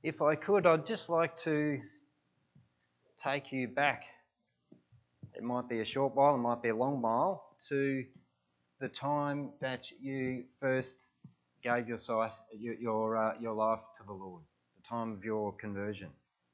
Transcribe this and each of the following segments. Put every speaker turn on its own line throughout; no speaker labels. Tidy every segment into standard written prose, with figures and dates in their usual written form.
If I could, I'd just like to take you back. It might be a short while, it might be a long while, to the time that you first gave your life to the Lord, the time of your conversion.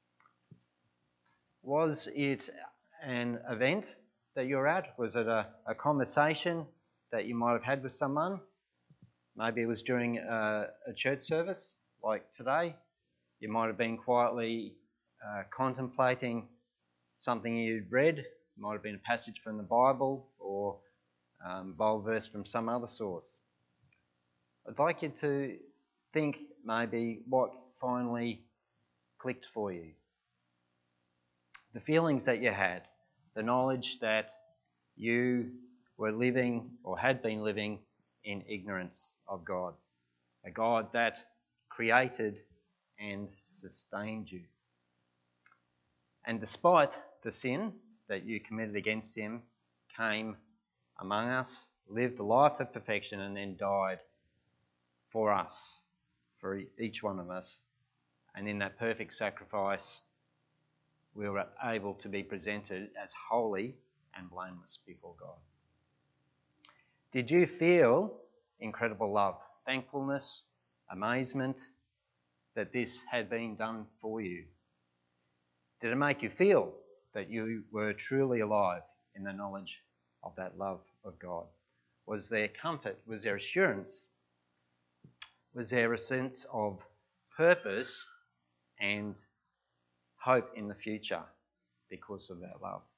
Was it an event that you're at? Was it a conversation that you might have had with someone? Maybe it was during a church service like today. You might have been quietly contemplating something you'd read. It might have been a passage from the Bible or Bible verse from some other source. I'd like you to think maybe what finally clicked for you. The feelings that you had, the knowledge that you were living or had been living in ignorance of God, a God that created and sustained you. And despite the sin that you committed against him, came among us, lived a life of perfection, and then died for us, for each one of us. And in that perfect sacrifice, we were able to be presented as holy and blameless before God. Did you feel incredible love, thankfulness, amazement that this had been done for you? Did it make you feel that you were truly alive in the knowledge of that love of God? Was there comfort? Was there assurance? Was there a sense of purpose and hope in the future because of that love?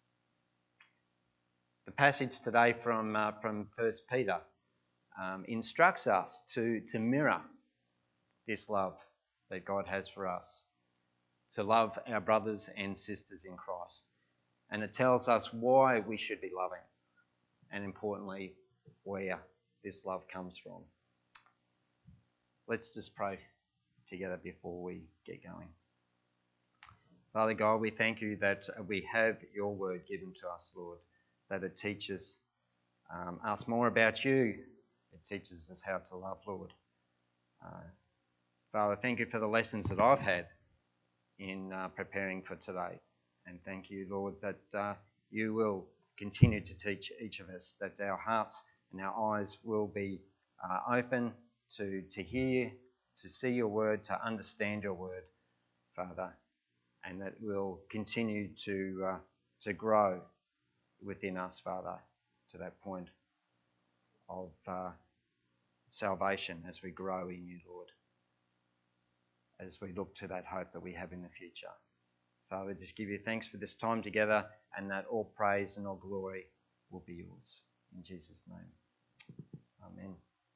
The passage today from 1 Peter instructs us to mirror this love that God has for us, to love our brothers and sisters in Christ. And it tells us why we should be loving, and importantly, where this love comes from. Let's just pray together before we get going. Father God, we thank you that we have your word given to us, Lord, that it teaches us more about you. It teaches us how to love, Lord. Father, thank you for the lessons that I've had in preparing for today. And thank you, Lord, that you will continue to teach each of us, that our hearts and our eyes will be open to hear, to see your word, to understand your word, Father, and that we'll continue to grow within us, Father, to that point of salvation as we grow in you, Lord, as we look to that hope that we have in the future. Father, just give you thanks for this time together, and that all praise and all glory will be yours. In Jesus' name. Amen.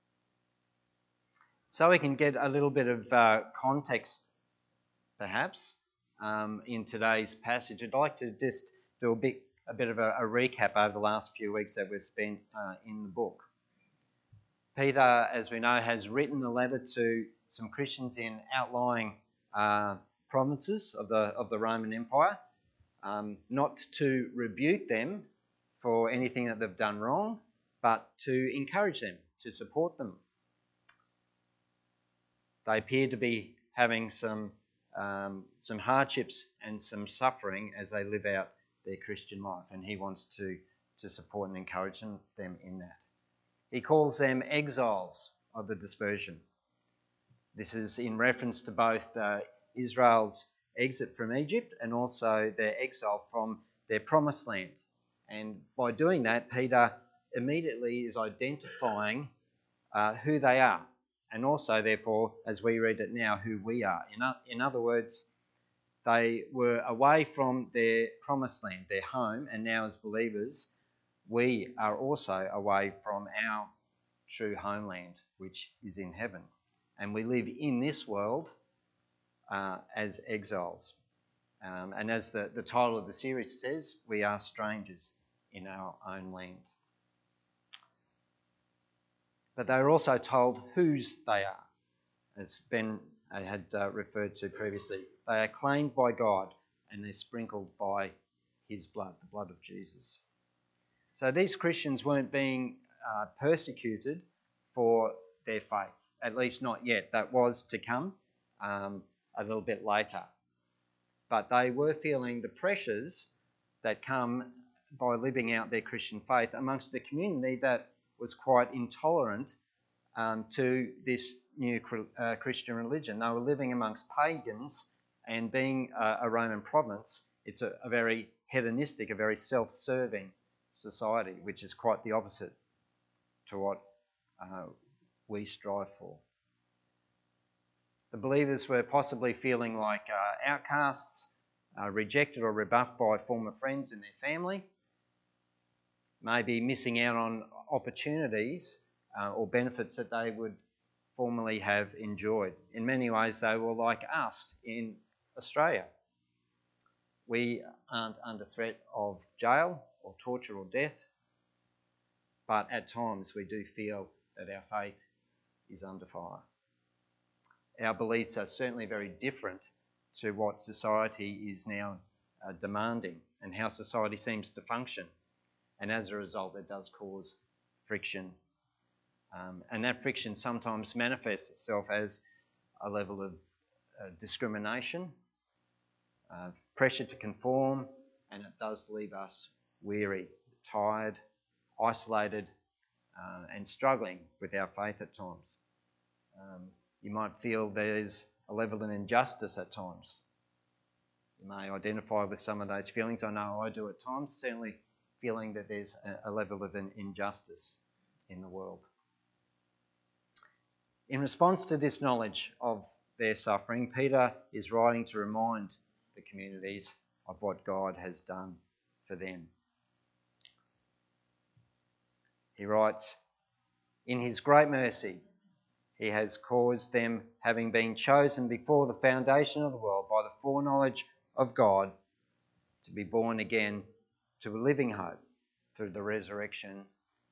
So we can get a little bit of context, perhaps, in today's passage. I'd like to just do a bit of a recap over the last few weeks that we've spent in the book. Peter, as we know, has written a letter to some Christians in outlying provinces of the Roman Empire, not to rebuke them for anything that they've done wrong, but to encourage them, to support them. They appear to be having some hardships and some suffering as they live out their Christian life, and he wants to support and encourage them in that. He calls them exiles of the dispersion. This is in reference to both Israel's exit from Egypt and also their exile from their promised land. And by doing that, Peter immediately is identifying who they are, and also, therefore, as we read it now, who we are. In other words, they were away from their promised land, their home, and now as believers, we are also away from our true homeland, which is in heaven. And we live in this world as exiles. And as the title of the series says, we are strangers in our own land. But they are also told whose they are, as Ben had referred to previously. They are claimed by God, and they're sprinkled by his blood, the blood of Jesus. So these Christians weren't being persecuted for their faith, at least not yet. That was to come. a little bit later. But they were feeling the pressures that come by living out their Christian faith amongst a community that was quite intolerant to this new Christian religion. They were living amongst pagans, and being a Roman province, it's a very hedonistic, a very self-serving society, which is quite the opposite to what we strive for. The believers were possibly feeling like outcasts, rejected or rebuffed by former friends and their family, maybe missing out on opportunities or benefits that they would formerly have enjoyed. In many ways, they were like us in Australia. We aren't under threat of jail or torture or death, but at times we do feel that our faith is under fire. Our beliefs are certainly very different to what society is now demanding and how society seems to function. And as a result, it does cause friction. And that friction sometimes manifests itself as a level of discrimination, pressure to conform, and it does leave us weary, tired, isolated, and struggling with our faith at times. You might feel there's a level of injustice at times. You may identify with some of those feelings. I know I do at times, certainly feeling that there's a level of an injustice in the world. In response to this knowledge of their suffering, Peter is writing to remind the communities of what God has done for them. He writes, "In his great mercy, he has caused them, having been chosen before the foundation of the world by the foreknowledge of God, to be born again to a living hope through the resurrection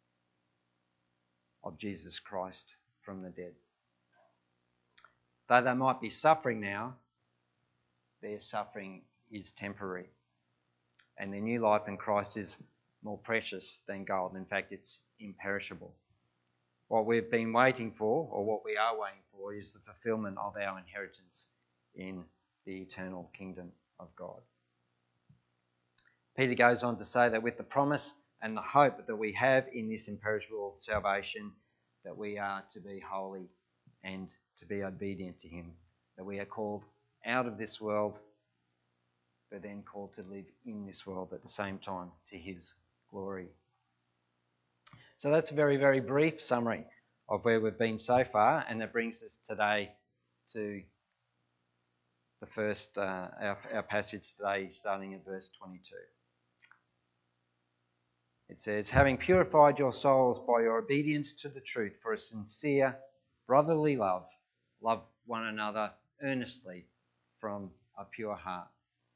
of Jesus Christ from the dead." Though they might be suffering now, their suffering is temporary. And their new life in Christ is more precious than gold. In fact, it's imperishable. What we've been waiting for, or what we are waiting for, is the fulfillment of our inheritance in the eternal kingdom of God. Peter goes on to say that with the promise and the hope that we have in this imperishable salvation, that we are to be holy and to be obedient to him, that we are called out of this world, but then called to live in this world at the same time to his glory. So that's a very, very brief summary of where we've been so far, and that brings us today to the first, our passage today, starting at verse 22. It says, "Having purified your souls by your obedience to the truth for a sincere brotherly love, love one another earnestly from a pure heart."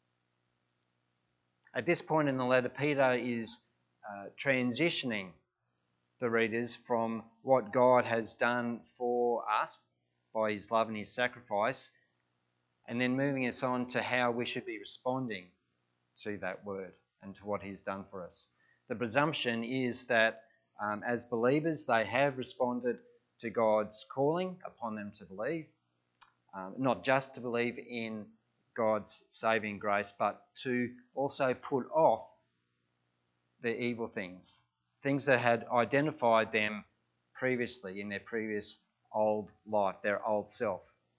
At this point in the letter, Peter is transitioning the readers from what God has done for us by his love and his sacrifice, and then moving us on to how we should be responding to that word and to what he's done for us. The presumption is that as believers, they have responded to God's calling upon them to believe, not just to believe in God's saving grace, but to also put off the evil things that had identified them previously in their previous old life, their old self.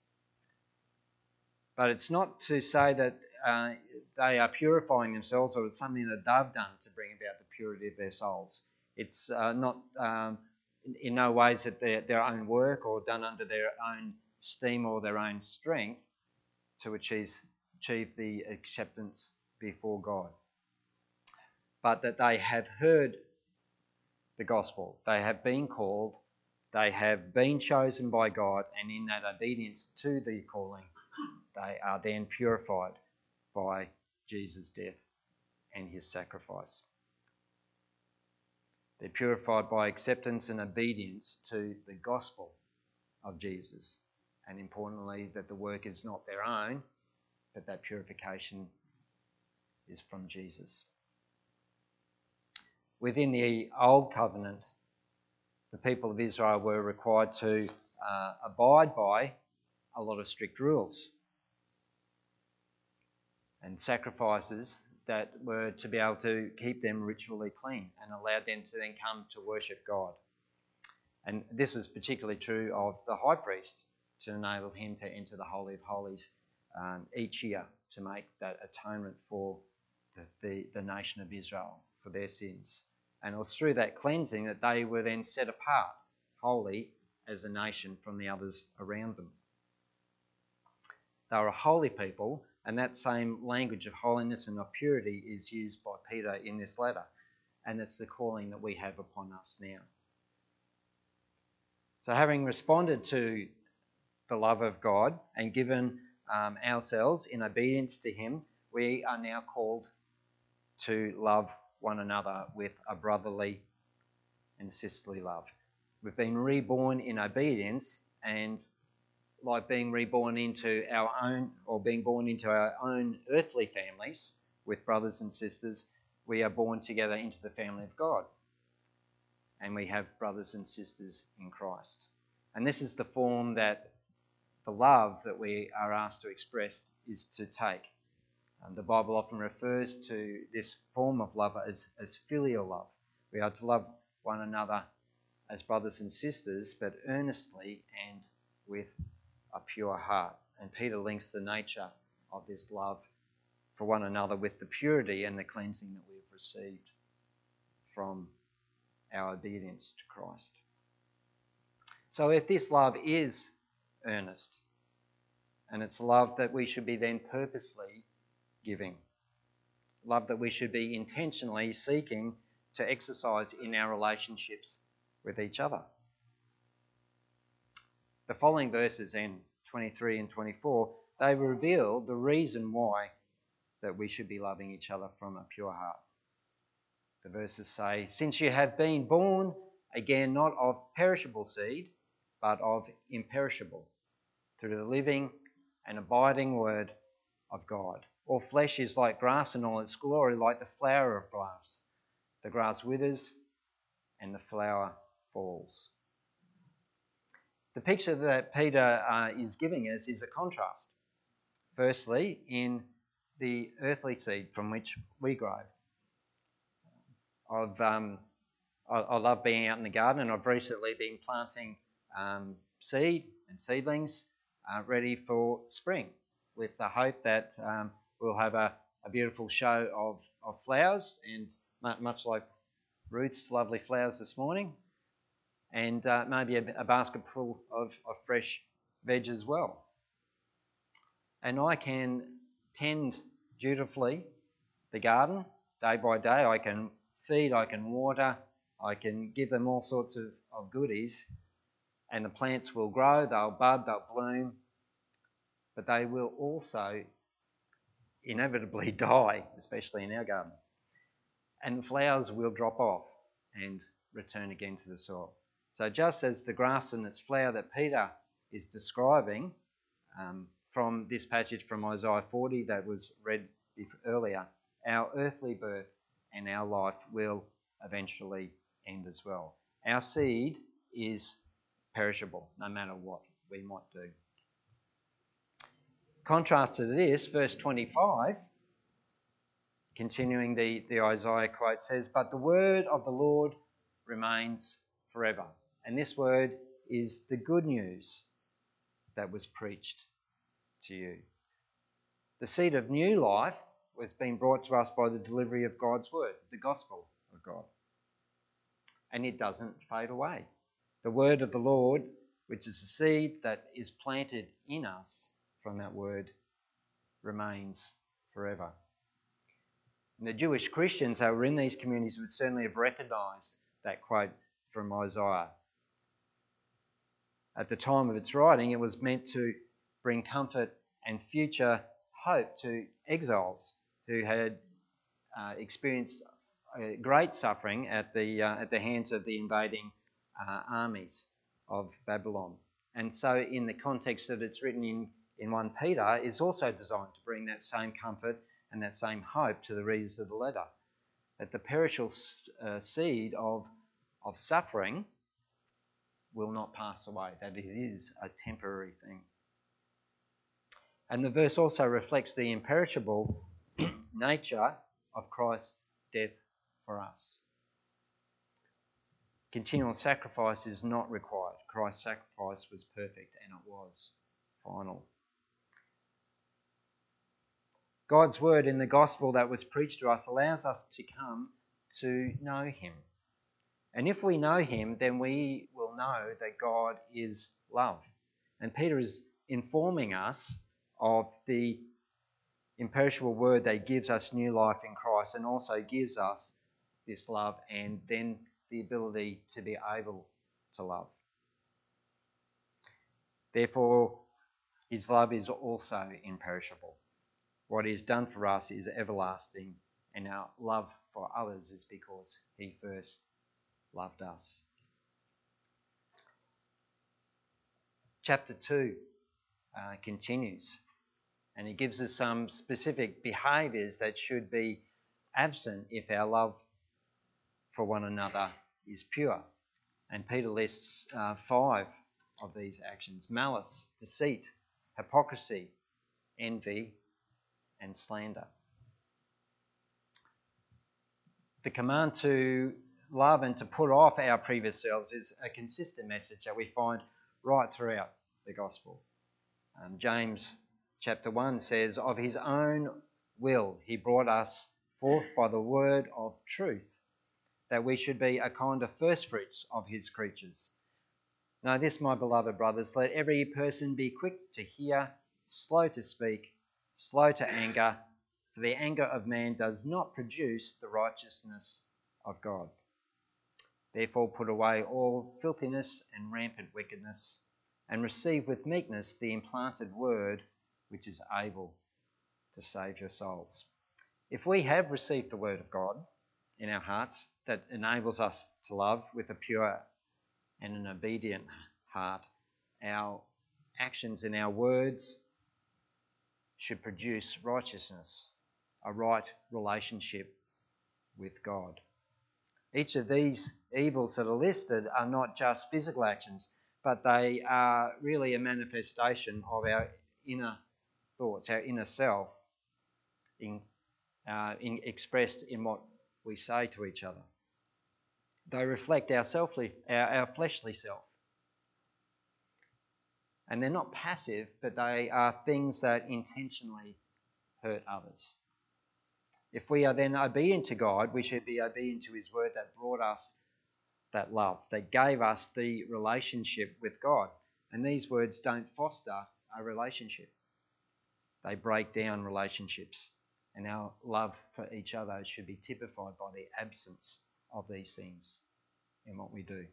But it's not to say that they are purifying themselves, or it's something that they've done to bring about the purity of their souls. It's not in no ways that their own work or done under their own steam or their own strength to achieve the acceptance before God, but that they have heard the gospel, they have been called, they have been chosen by God, and in that obedience to the calling, they are then purified by Jesus' death and his sacrifice. They're purified by acceptance and obedience to the gospel of Jesus. And importantly, that the work is not their own, but that purification is from Jesus. Within the Old Covenant, the people of Israel were required to abide by a lot of strict rules. and sacrifices that were to be able to keep them ritually clean and allowed them to then come to worship God. And this was particularly true of the high priest, to enable him to enter the Holy of Holies each year to make that atonement for the nation of Israel for their sins. And it was through that cleansing that they were then set apart, holy as a nation from the others around them. They were a holy people, and that same language of holiness and of purity is used by Peter in this letter. And it's the calling that we have upon us now. So having responded to the love of God and given ourselves in obedience to him, we are now called to love one another with a brotherly and sisterly love. We've been reborn in obedience, and like being reborn into our own, or being born into our own earthly families with brothers and sisters, we are born together into the family of God. And we have brothers and sisters in Christ. And this is the form that the love that we are asked to express is to take. The Bible often refers to this form of love as filial love. We are to love one another as brothers and sisters, but earnestly and with a pure heart. And Peter links the nature of this love for one another with the purity and the cleansing that we have received from our obedience to Christ. So if this love is earnest, and it's love that we should be then purposely giving, love that we should be intentionally seeking to exercise in our relationships with each other. The following verses in 23 and 24, they reveal the reason why that we should be loving each other from a pure heart. The verses say, "Since you have been born again, not of perishable seed, but of imperishable, through the living and abiding word of God. All flesh is like grass, and all its glory like the flower of grass. The grass withers and the flower falls." The picture that Peter is giving us is a contrast. Firstly, in the earthly seed from which we grow. I love being out in the garden, and I've recently been planting seed and seedlings ready for spring, with the hope that we'll have a beautiful show of flowers, and much like Ruth's lovely flowers this morning, and maybe a basket full of fresh veg as well. And I can tend dutifully the garden day by day. I can feed, I can water, I can give them all sorts of goodies, and the plants will grow, they'll bud, they'll bloom, but they will also inevitably die, especially in our garden. And the flowers will drop off and return again to the soil. So just as the grass and its flower that Peter is describing from this passage from Isaiah 40 that was read earlier, our earthly birth and our life will eventually end as well. Our seed is perishable, no matter what we might do. Contrast to this, verse 25, continuing the Isaiah quote, says, "But the word of the Lord remains forever." And this word is the good news that was preached to you. The seed of new life was being brought to us by the delivery of God's word, the gospel of God. And it doesn't fade away. The word of the Lord, which is the seed that is planted in us from that word, remains forever. And the Jewish Christians that were in these communities would certainly have recognised that quote from Isaiah. At the time of its writing, it was meant to bring comfort and future hope to exiles who had experienced great suffering at the hands of the invading armies of Babylon. And so in the context that it's written in 1 Peter, it's also designed to bring that same comfort and that same hope to the readers of the letter, that the perishable seed of suffering will not pass away, that it is a temporary thing. And the verse also reflects the imperishable nature of Christ's death for us. Continual sacrifice is not required. Christ's sacrifice was perfect, and it was final. God's word in the gospel that was preached to us allows us to come to know him. And if we know him, then we will know that God is love. And Peter is informing us of the imperishable word that gives us new life in Christ and also gives us this love and then the ability to be able to love. Therefore, his love is also imperishable. What he has done for us is everlasting, and our love for others is because he first loved us. Chapter 2 continues, and it gives us some specific behaviours that should be absent if our love for one another is pure. And Peter lists 5 of these actions: malice, deceit, hypocrisy, envy, and slander. The command to love and to put off our previous selves is a consistent message that we find right throughout the gospel. James chapter 1 says, "Of his own will he brought us forth by the word of truth, that we should be a kind of firstfruits of his creatures. Know this, my beloved brothers, let every person be quick to hear, slow to speak, slow to anger, for the anger of man does not produce the righteousness of God. Therefore put away all filthiness and rampant wickedness, and receive with meekness the implanted word which is able to save your souls." If we have received the word of God in our hearts that enables us to love with a pure and an obedient heart, our actions and our words should produce righteousness, a right relationship with God. Each of these evils that are listed are not just physical actions, but they are really a manifestation of our inner thoughts, our inner self, expressed in what we say to each other. They reflect our fleshly self. And they're not passive, but they are things that intentionally hurt others. If we are then obedient to God, we should be obedient to his word that brought us that love, that gave us the relationship with God. And these words don't foster a relationship. They break down relationships. And our love for each other should be typified by the absence of these things in what we do.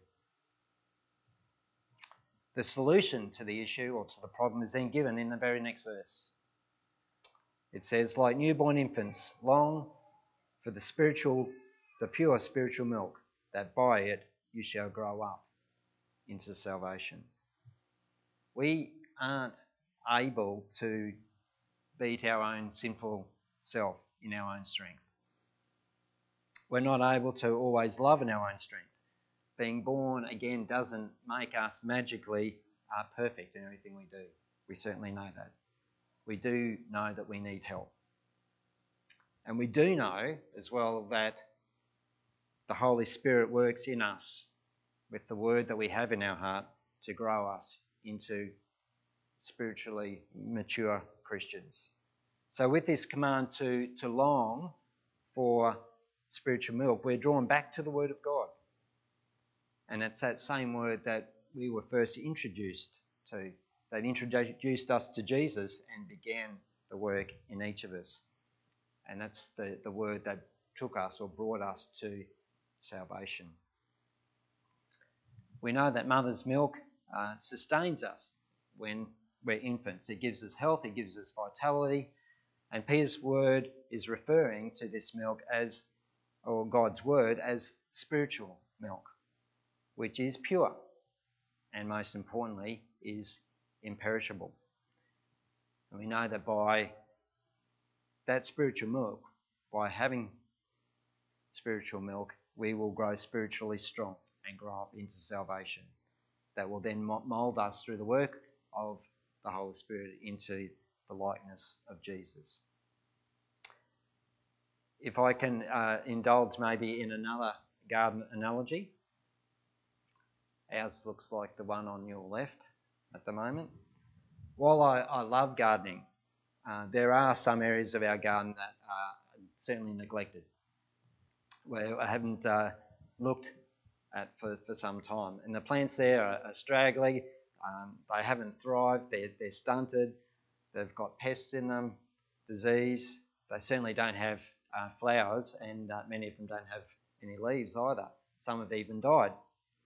The solution to the issue or to the problem is then given in the very next verse. It says, "Like newborn infants, long for the pure spiritual milk, that by it you shall grow up into salvation." We aren't able to beat our own sinful self in our own strength. We're not able to always love in our own strength. Being born again doesn't make us magically perfect in everything we do. We certainly know that. We do know that we need help. And we do know as well that the Holy Spirit works in us with the word that we have in our heart to grow us into spiritually mature Christians. So with this command to long for spiritual milk, we're drawn back to the word of God. And it's that same word that we were first introduced to, that introduced us to Jesus and began the work in each of us. And that's the word that took us or brought us to salvation. We know that mother's milk sustains us when we're infants. It gives us health, it gives us vitality. And Peter's word is referring to this milk or God's word as spiritual milk, which is pure and most importantly is imperishable. And we know that by that spiritual milk, by having spiritual milk, we will grow spiritually strong and grow up into salvation. That will then mould us through the work of the Holy Spirit into the likeness of Jesus. If I can indulge maybe in another garden analogy, ours looks like the one on your left at the moment. While I love gardening, there are some areas of our garden that are certainly neglected, where I haven't looked at for some time. And the plants there are straggly, they haven't thrived, they're stunted, they've got pests in them, disease. They certainly don't have flowers, and many of them don't have any leaves either. Some have even died.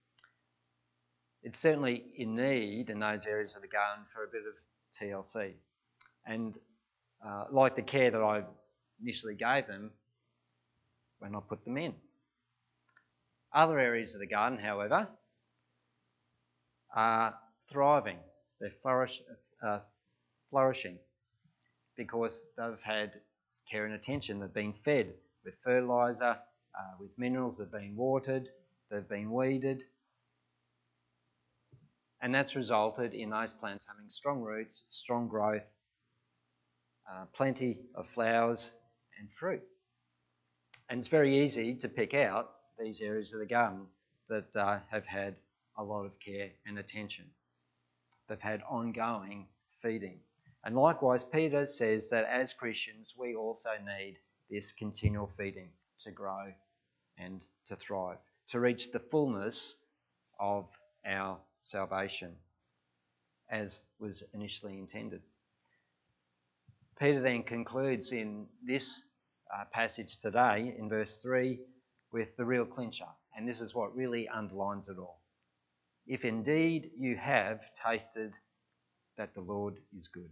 It's certainly in need in those areas of the garden for a bit of TLC. And like the care that I initially gave them when I put them in. Other areas of the garden, however, are thriving. They're flourishing because they've had care and attention. They've been fed with fertiliser, with minerals, they've been watered, they've been weeded. And that's resulted in those plants having strong roots, strong growth, plenty of flowers and fruit. And it's very easy to pick out these areas of the garden that have had a lot of care and attention. They've had ongoing feeding. And likewise, Peter says that as Christians, we also need this continual feeding to grow and to thrive, to reach the fullness of our salvation as was initially intended. Peter then concludes in this passage today in verse 3 with the real clincher, and this is what really underlines it all. If indeed you have tasted that the Lord is good.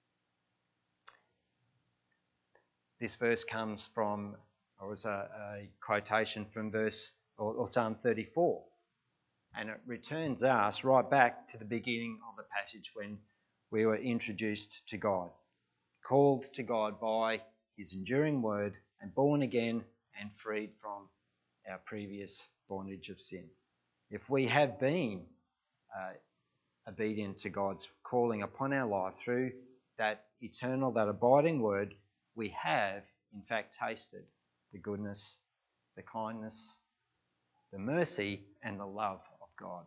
This verse comes from, or is a quotation from Psalm 34. And it returns us right back to the beginning of the passage when we were introduced to God, called to God by his enduring word and born again and freed from our previous bondage of sin. If we have been obedient to God's calling upon our life through that eternal, that abiding word, we have in fact tasted the goodness, the kindness, the mercy and the love of God.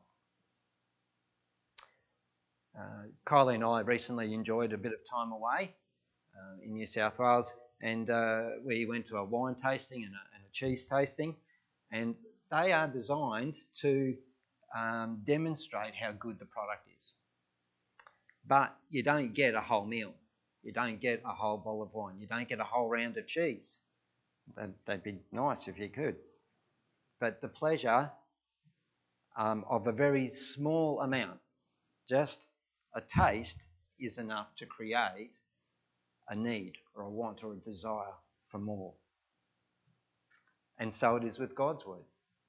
Kylie and I recently enjoyed a bit of time away in New South Wales, and we went to a wine tasting and a cheese tasting, and they are designed to demonstrate how good the product is. But you don't get a whole meal. You don't get a whole bowl of wine. You don't get a whole round of cheese. That'd be nice if you could. But the pleasure of a very small amount, just a taste, is enough to create a need or a want or a desire for more. And so it is with God's word.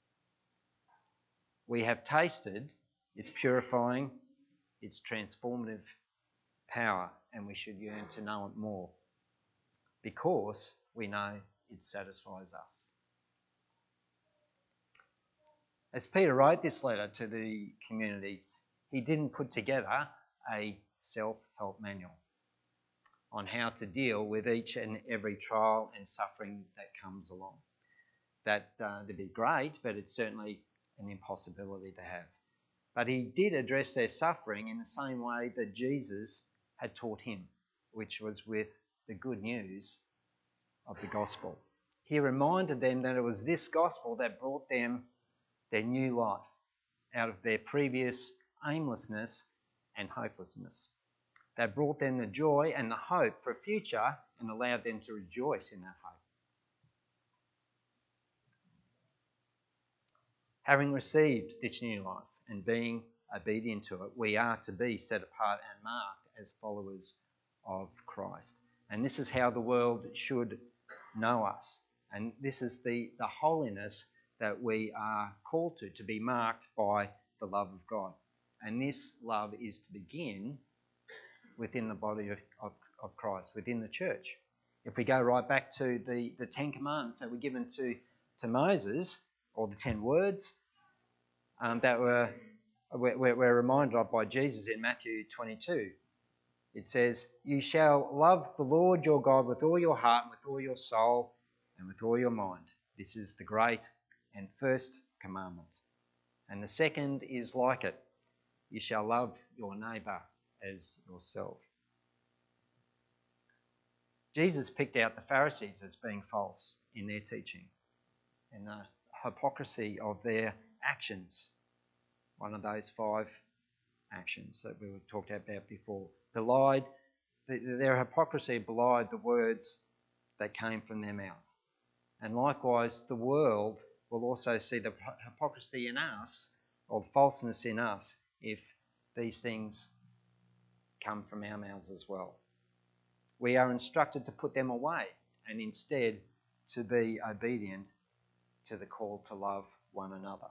We have tasted its purifying, its transformative power, and we should yearn to know it more because we know it satisfies us. As Peter wrote this letter to the communities, he didn't put together a self-help manual on how to deal with each and every trial and suffering that comes along. That'd be great, but it's certainly an impossibility to have. But he did address their suffering in the same way that Jesus had taught him, which was with the good news of the gospel. He reminded them that it was this gospel that brought them their new life out of their previous aimlessness and hopelessness. That brought them the joy and the hope for a future and allowed them to rejoice in that hope. Having received this new life and being obedient to it, we are to be set apart and marked as followers of Christ. And this is how the world should know us. And this is the holiness that we are called to be marked by the love of God. And this love is to begin within the body of Christ, within the church. If we go right back to the 10 commandments that were given to Moses, or the 10 words that we're reminded of by Jesus in Matthew 22. It says, "You shall love the Lord your God with all your heart and with all your soul and with all your mind. This is the great and first commandment. And the second is like it. You shall love your neighbour as yourself. Jesus picked out the Pharisees as being false in their teaching and the hypocrisy of their actions. One of those 5 actions that we talked about before. Their hypocrisy belied the words that came from their mouth. And likewise, the world will also see the hypocrisy in us, or the falseness in us, if these things come from our mouths as well. We are instructed to put them away and instead to be obedient to the call to love one another.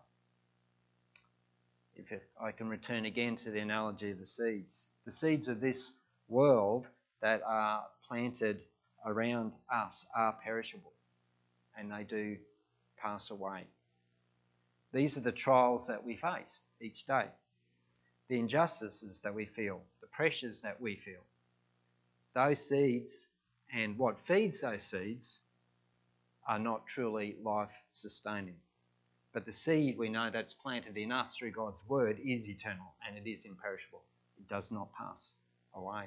If I can return again to the analogy of the seeds of this world that are planted around us are perishable, and they do pass away. These are the trials that we face each day, the injustices that we feel, the pressures that we feel. Those seeds and what feeds those seeds are not truly life-sustaining. But the seed we know that's planted in us through God's word is eternal and it is imperishable. It does not pass away.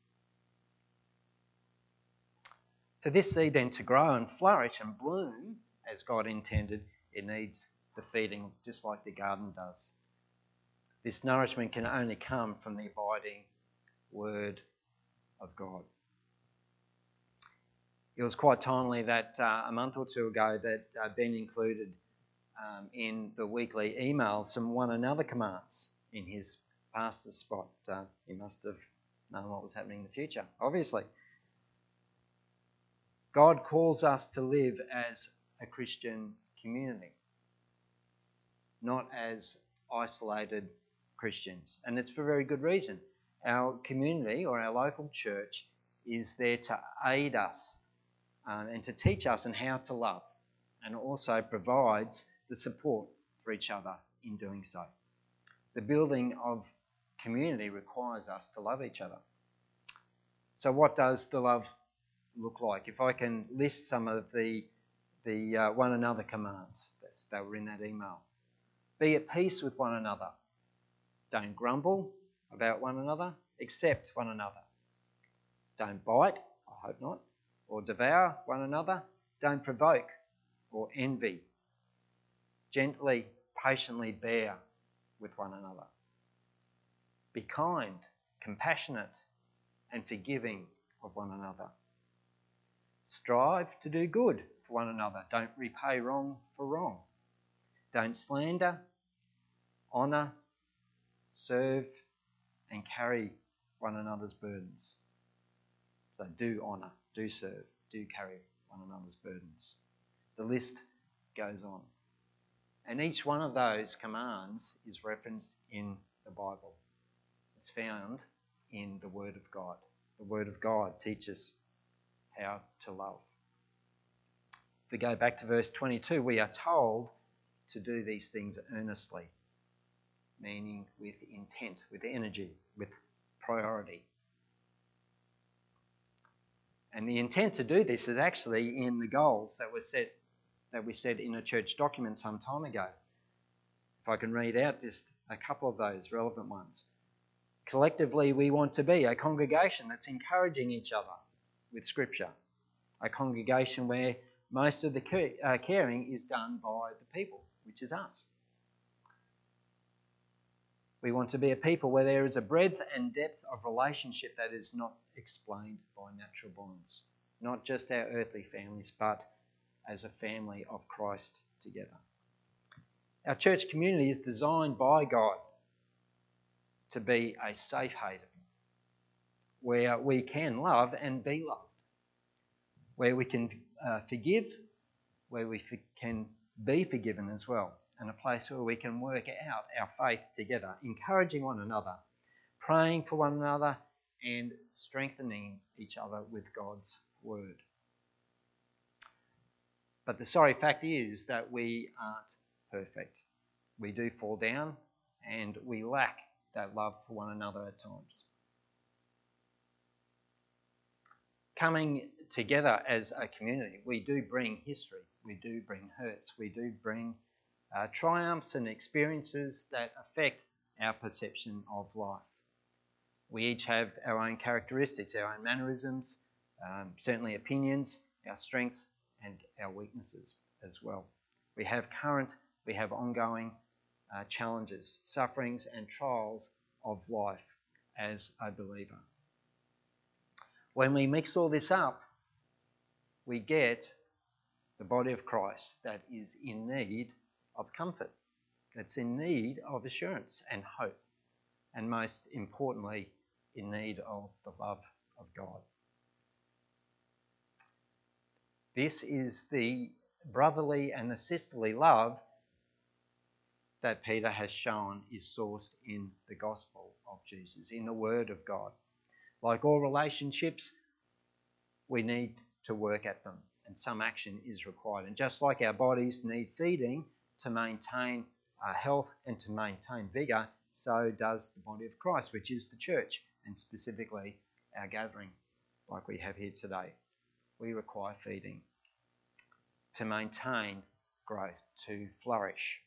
For this seed then to grow and flourish and bloom as God intended, it needs the feeding just like the garden does. This nourishment can only come from the abiding word of God. It was quite timely that a month or two ago that Ben included in the weekly email some one another commands in his pastor's spot. He must have known what was happening in the future, obviously. God calls us to live as a Christian community, not as isolated Christians. And it's for very good reason. Our community or our local church is there to aid us and to teach us on how to love, and also provides the support for each other in doing so. The building of community requires us to love each other. So what does the love look like? If I can list some of the one another commands that were in that email. Be at peace with one another. Don't grumble about one another. Accept one another. Don't bite, I hope not, or devour one another. Don't provoke or envy. Gently, patiently bear with one another. Be kind, compassionate, and forgiving of one another. Strive to do good for one another. Don't repay wrong for wrong. Don't slander, honour, serve, and carry one another's burdens. So do honour, do serve, do carry one another's burdens. The list goes on. And each one of those commands is referenced in the Bible. It's found in the Word of God. The Word of God teaches how to love. If we go back to verse 22, we are told to do these things earnestly, meaning with intent, with energy, with priority. And the intent to do this is actually in the goals that we set in a church document some time ago. If I can read out just a couple of those relevant ones. Collectively, we want to be a congregation that's encouraging each other with Scripture. A congregation where most of the caring is done by the people, which is us. We want to be a people where there is a breadth and depth of relationship that is not explained by natural bonds. Not just our earthly families, but as a family of Christ together. Our church community is designed by God to be a safe haven where we can love and be loved, where we can forgive, where we can be forgiven as well, and a place where we can work out our faith together, encouraging one another, praying for one another, and strengthening each other with God's word. But the sorry fact is that we aren't perfect. We do fall down and we lack that love for one another at times. Coming together as a community, we do bring history, we do bring hurts, we do bring triumphs and experiences that affect our perception of life. We each have our own characteristics, our own mannerisms, certainly opinions, our strengths and our weaknesses as well. We have current, we have ongoing challenges, sufferings and trials of life as a believer. When we mix all this up, we get the body of Christ that is in need of comfort, that's in need of assurance and hope, and most importantly, in need of the love of God. This is the brotherly and the sisterly love that Peter has shown is sourced in the gospel of Jesus, in the Word of God. Like all relationships, we need to work at them, and some action is required. And just like our bodies need feeding to maintain health and to maintain vigour, so does the body of Christ, which is the church, and specifically our gathering, like we have here today. We require feeding to maintain growth, to flourish.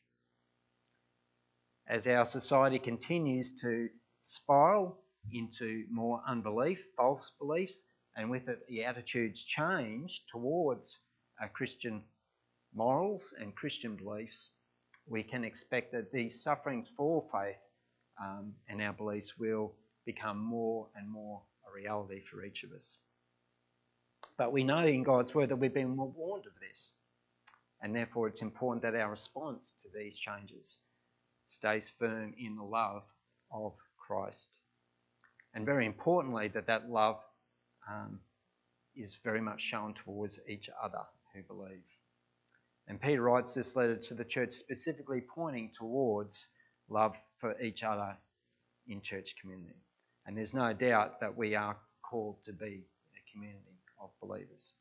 As our society continues to spiral into more unbelief, false beliefs, and with it the attitudes change towards Christian morals and Christian beliefs, we can expect that these sufferings for faith and our beliefs will become more and more a reality for each of us. But we know in God's word that we've been warned of this, and therefore it's important that our response to these changes stays firm in the love of Christ. And very importantly, that love is very much shown towards each other who believe. And Peter writes this letter to the church specifically pointing towards love for each other in church community. And there's no doubt that we are called to be a community of believers.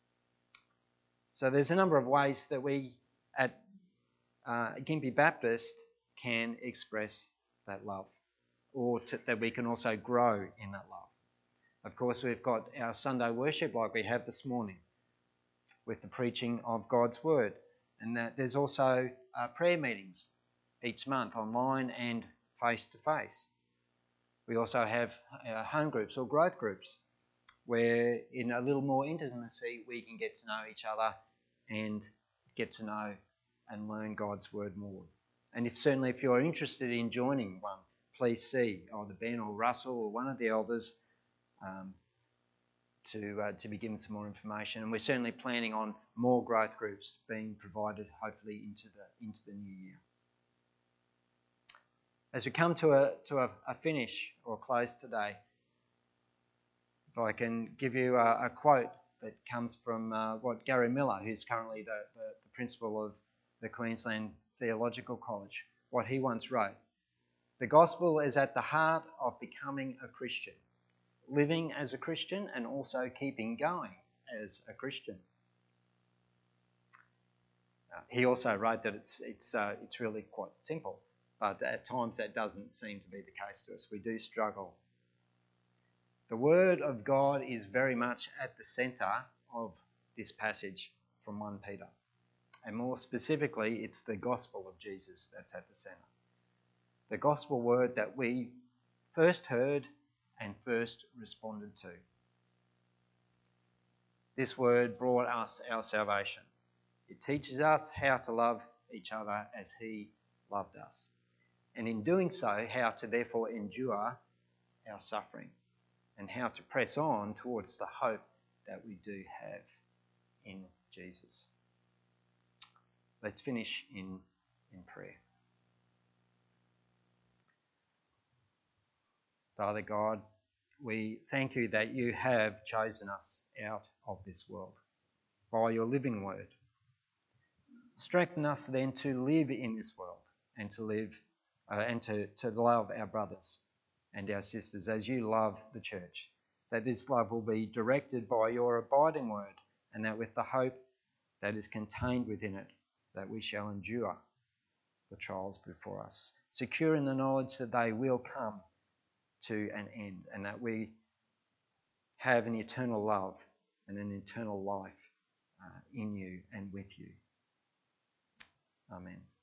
So there's a number of ways that we at Gympie Baptist can express that love, or that we can also grow in that love. Of course, we've got our Sunday worship like we have this morning with the preaching of God's word, and that there's also prayer meetings each month, online and face-to-face. We also have home groups or growth groups where in a little more intimacy we can get to know each other and get to know and learn God's word more. And if you're interested in joining one, please see either Ben or Russell or one of the elders to be given some more information. And we're certainly planning on more growth groups being provided, hopefully into the new year. As we come to a finish or close today, if I can give you a quote that comes from what Gary Miller, who's currently the principal of the Queensland Theological College, what he once wrote: "The gospel is at the heart of becoming a Christian, living as a Christian and also keeping going as a Christian." He also wrote that it's really quite simple, but at times that doesn't seem to be the case to us. We do struggle. The Word of God is very much at the centre of this passage from 1 Peter. And more specifically, it's the gospel of Jesus that's at the centre. The gospel word that we first heard and first responded to. This word brought us our salvation. It teaches us how to love each other as He loved us. And in doing so, how to therefore endure our suffering and how to press on towards the hope that we do have in Jesus. Let's finish in prayer. Father God, we thank you that you have chosen us out of this world by your living word. Strengthen us then to live in this world and to live and to love our brothers and our sisters as you love the church. That this love will be directed by your abiding word, and that with the hope that is contained within it, that we shall endure the trials before us, secure in the knowledge that they will come to an end, and that we have an eternal love and an eternal life in you and with you. Amen.